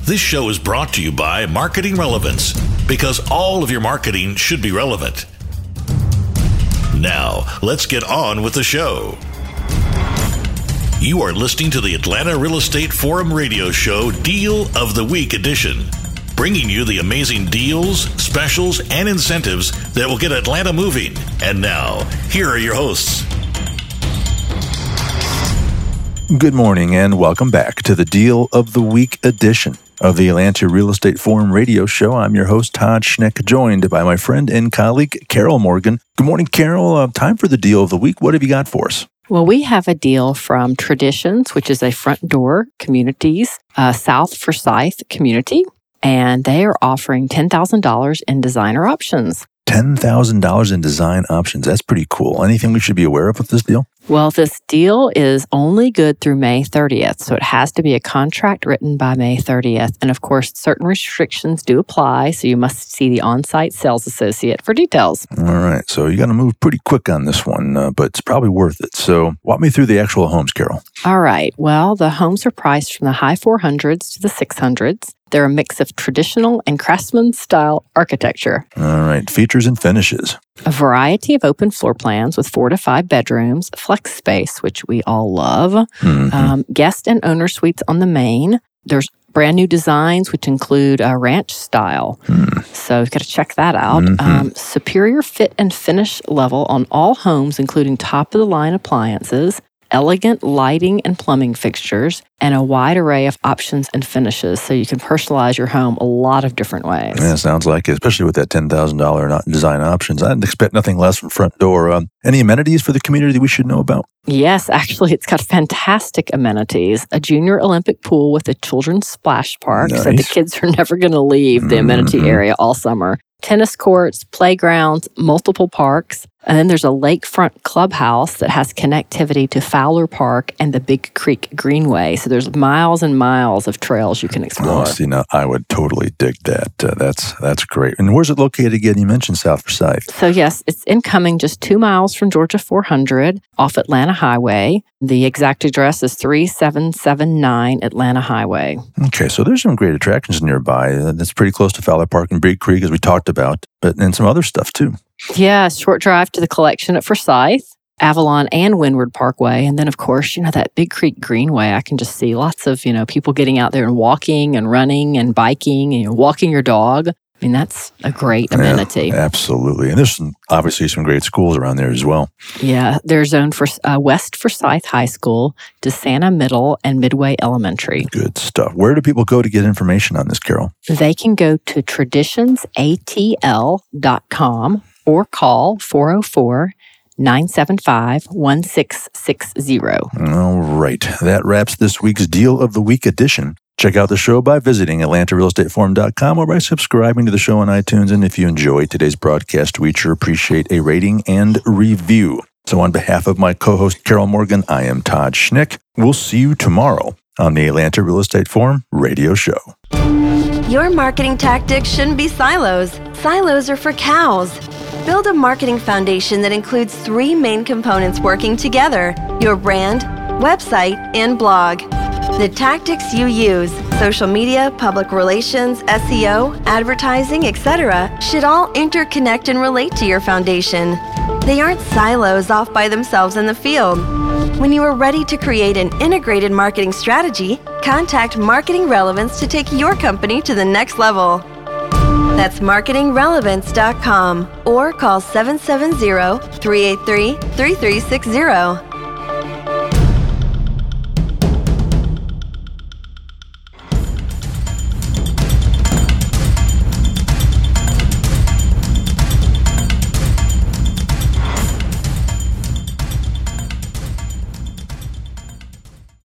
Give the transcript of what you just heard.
This show is brought to you by Marketing Relevance, because all of your marketing should be relevant. Now, let's get on with the show. You are listening to the Atlanta Real Estate Forum radio show Deal of the Week edition, bringing you the amazing deals, specials, and incentives that will get Atlanta moving. And now, here are your hosts. Good morning and welcome back to the Deal of the Week edition of the Atlanta Real Estate Forum radio show. I'm your host, Todd Schneck, joined by my friend and colleague, Carol Morgan. Good morning, Carol. Time for the Deal of the Week. What have you got for us? Well, we have a deal from Traditions, which is a front door communities, South Forsyth community, and they are offering $10,000 in designer options. $10,000 in design options. That's pretty cool. Anything we should be aware of with this deal? Well, this deal is only good through May 30th, so it has to be a contract written by May 30th. And of course, certain restrictions do apply, so you must see the on-site sales associate for details. All right, so you got to move pretty quick on this one, but it's probably worth it. So walk me through the actual homes, Carol. All right, well, the homes are priced from the high 400s to the 600s. They're a mix of traditional and craftsman-style architecture. All right, features and finishes. A variety grupy of open floor plans with 4 to 5 bedrooms, flex space, which we all love, guest and owner suites on the main. There's brand new designs, which include a ranch style. So you've got to check that out. Superior fit and finish level on all homes, including top-of-the-line appliances, elegant lighting and plumbing fixtures, and a wide array of options and finishes, so you can personalize your home a lot of different ways. Yeah, sounds like it, especially with that $10,000 design options. I'd expect nothing less from front door. Any amenities for the community that we should know about? Yes, actually, it's got fantastic amenities. A junior Olympic pool with a children's splash park, so the kids are never going to leave the amenity area all summer. Tennis courts, playgrounds, multiple parks. And then there's a lakefront clubhouse that has connectivity to Fowler Park and the Big Creek Greenway. So there's miles and miles of trails you can explore. Oh, see, now I would totally dig that. That's great. And where's it located again? You mentioned South Forsyth. So yes, it's incoming just 2 miles from Georgia 400 off Atlanta Highway. The exact address is 3779 Atlanta Highway. Okay, so there's some great attractions nearby. That's pretty close to Fowler Park and Big Creek, as we talked about, but and some other stuff too. Yeah, short drive to the collection at Forsyth, Avalon, and Windward Parkway. And then, of course, that Big Creek Greenway, I can just see lots of, people getting out there and walking and running and biking and walking your dog. I mean, that's a great amenity. Yeah, absolutely. And there's obviously some great schools around there as well. Yeah, they're zoned for West Forsyth High School, DeSanta Middle, and Midway Elementary. Good stuff. Where do people go to get information on this, Carol? They can go to traditionsatl.com or call 404-975-1660. All right. That wraps this week's Deal of the Week edition. Check out the show by visiting AtlantaRealEstateForum.com or by subscribing to the show on iTunes. And if you enjoyed today's broadcast, we'd sure appreciate a rating and review. So on behalf of my co-host, Carol Morgan, I am Todd Schneck. We'll see you tomorrow on the Atlanta Real Estate Forum radio show. Your marketing tactics shouldn't be silos. Silos are for cows. Build a marketing foundation that includes 3 main components working together: your brand, website, and blog. The tactics you use, social media, public relations, SEO, advertising, etc., should all interconnect and relate to your foundation. They aren't silos off by themselves in the field. When you are ready to create an integrated marketing strategy, contact Marketing Relevance to take your company to the next level. That's marketingrelevance.com or call 770-383-3360.